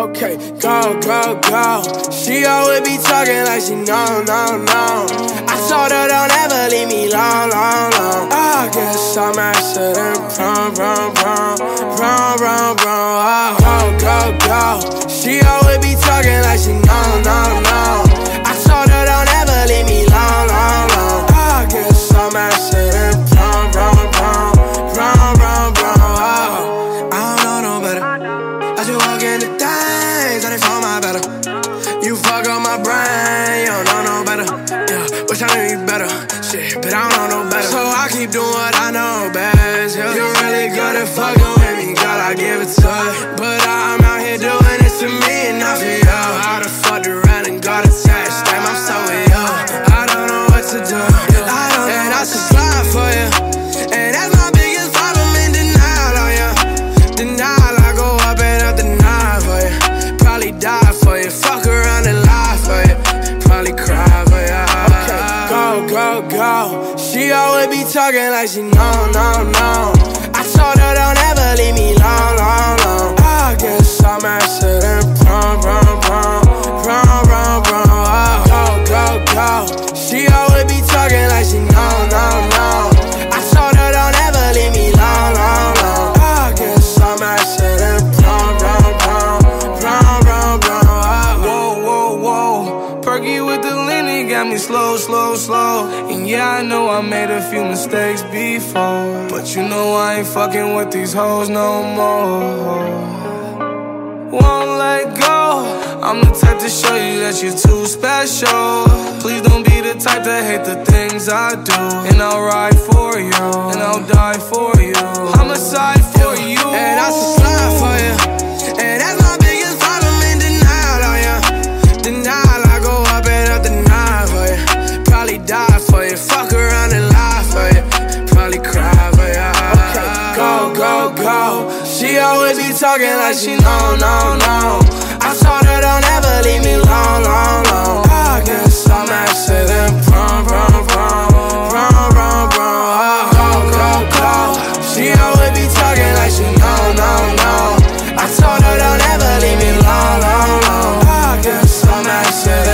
Okay, go, go, go. She always be talking like she know. I told her don't ever leave me long. I guess I'm acid and prom. Oh, go, go. She always be talking like she know. I told her don't ever leave me long. I guess I'm acid and prom. Oh, I don't know no better. I just walk into things, I done found my better. You fuck up my brain, you don't know no better. Yeah, wish I knew you better. Shit, but I don't know no better. So I keep doing what I know best. Yeah. You're really good at fucking with me, girl, I give it to you. But I'm out here doing this to me and not for you. I done fucked around and got attached. Damn, I'm so with you. I don't know what to do. And I should slide for you. And that's my biggest problem in denial on you. Denial, I go up and up the night for you. Probably die for you. Fuck around and lie for you. Probably cry for you. Okay, go. She always be talking like she know. I told her don't ever leave me long. I guess I'm acid and prom. Oh, go. She always be talking like she know. I told her don't ever leave me long. I guess I'm acid and prom. Whoa. Perky with the lean, got me slow. And yeah, I know I made a few mistakes before, but you know I ain't fucking with these hoes no more. Won't let go. I'm the type to show you that you're too special. Please don't be the type to hate the things I do. And I'll ride for you, and I'll die for you. Homicide for you, and I should slide for you. And that's my biggest problem in denial on you. Denial, I go up and up the night for you. Probably die for you, fuck around and lie for you. Probably cry for you. Okay, go. She always be talking like she know. I told her don't ever leave me long. I guess I'm acid and prom. Go. She always be talking like she know. I told her don't ever leave me long. I guess I'm acid